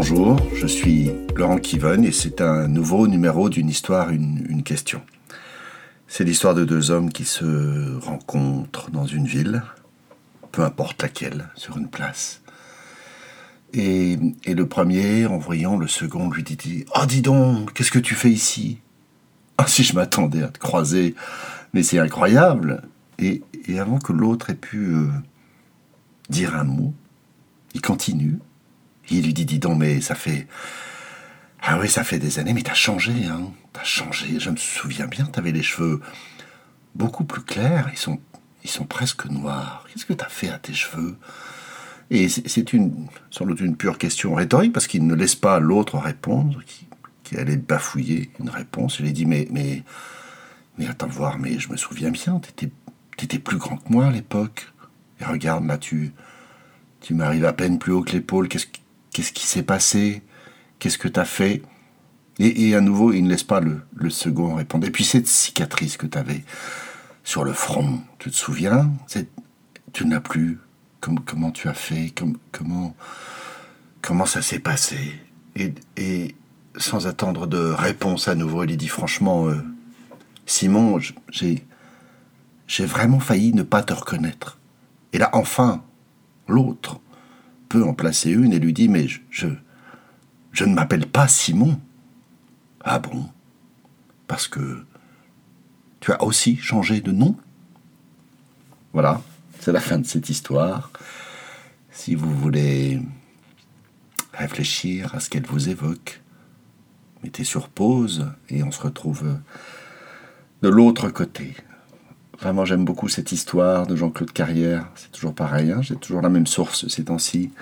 Bonjour, je suis Laurent Kivon et c'est un nouveau numéro d'une histoire, une question. C'est l'histoire de deux hommes qui se rencontrent dans une ville, peu importe laquelle, sur une place. Et le premier, en voyant le second, lui dit « Oh, dis donc, qu'est-ce que tu fais ici ?»« Ah, si je m'attendais à te croiser, mais c'est incroyable !» Et avant que l'autre ait pu dire un mot, il continue. Il lui dit « Dis donc, mais ça fait... Ah oui, ça fait des années, mais t'as changé, hein. T'as changé, je me souviens bien, t'avais les cheveux beaucoup plus clairs, ils sont presque noirs. Qu'est-ce que t'as fait à tes cheveux ?» Et c'est sans doute une pure question rhétorique, parce qu'il ne laisse pas l'autre répondre, qui allait bafouiller une réponse. Il lui dit « Mais attends voir, mais je me souviens bien, t'étais plus grand que moi à l'époque. Et regarde, là, tu m'arrives à peine plus haut que l'épaule. Qu'est-ce qui s'est passé ? Qu'est-ce que t'as fait ?» Et à nouveau, il ne laisse pas le second répondre. Et puis cette cicatrice que t'avais sur le front, tu te souviens ? Tu n'as plus. Comment tu as fait ? Comment ça s'est passé ? Et sans attendre de réponse à nouveau, il lui dit franchement, Simon, j'ai vraiment failli ne pas te reconnaître. Et là, enfin, l'autre peut en placer une et lui dit, mais je ne m'appelle pas Simon. Ah bon ? Parce que tu as aussi changé de nom ? Voilà, c'est la fin de cette histoire. Si vous voulez réfléchir à ce qu'elle vous évoque, mettez sur pause et on se retrouve de l'autre côté. Vraiment, j'aime beaucoup cette histoire de Jean-Claude Carrière. C'est toujours pareil, hein, j'ai toujours la même source ces temps-ci.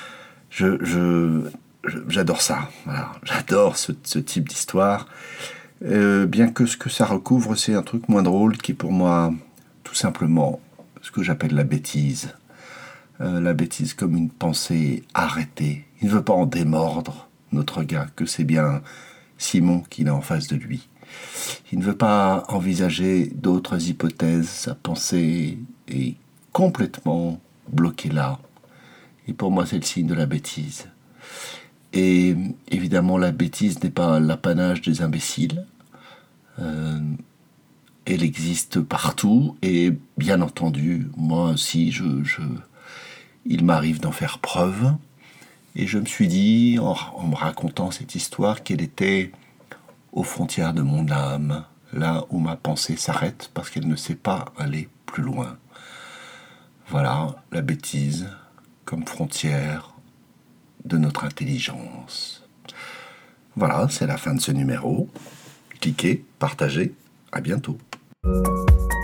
J'adore ça. Voilà. J'adore ce type d'histoire. Bien que ce que ça recouvre, c'est un truc moins drôle qui est pour moi tout simplement ce que j'appelle la bêtise. La bêtise comme une pensée arrêtée. Il ne veut pas en démordre, notre gars, que c'est bien Simon qu'il a en face de lui. Il ne veut pas envisager d'autres hypothèses. Sa pensée est complètement bloquée là. Et pour moi, c'est le signe de la bêtise. Et évidemment, la bêtise n'est pas l'apanage des imbéciles. Elle existe partout. Et bien entendu, moi aussi, il m'arrive d'en faire preuve. Et je me suis dit, en me racontant cette histoire, qu'elle était aux frontières de mon âme, là où ma pensée s'arrête parce qu'elle ne sait pas aller plus loin. Voilà, la bêtise comme frontière de notre intelligence. Voilà, c'est la fin de ce numéro. Cliquez, partagez, à bientôt.